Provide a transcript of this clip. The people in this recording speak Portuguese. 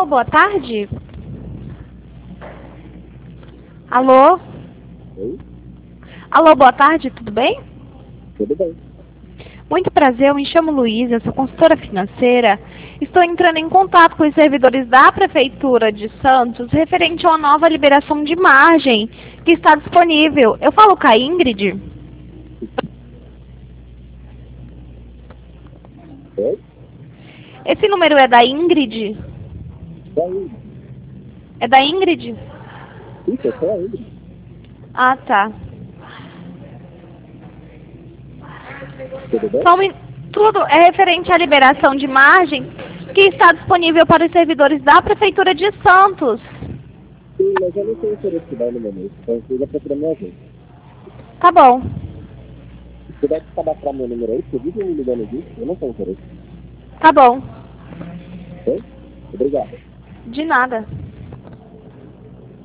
Alô, boa tarde? Alô? Oi? Alô, boa tarde, tudo bem? Tudo bem. Muito prazer, eu me chamo Luísa, sou consultora financeira. Estou entrando em contato com os servidores da Prefeitura de Santos referente a uma nova liberação de margem que está disponível. Eu falo com a Ingrid? Oi? Esse número é da Ingrid? Daí, É da Ingrid? isso, eu sou a Ingrid. Ah, tá. Tudo bem? Tudo é referente à liberação de margem que está disponível para os servidores da Prefeitura de Santos. Sim, mas eu não tenho interesse de dar no momento, então eu já procurando minha gente. Tá bom. Se puder cadastrar meu número aí, porque vive me ligando disso, eu não tenho interesse. Tá bom. Ok? Obrigado. De nada.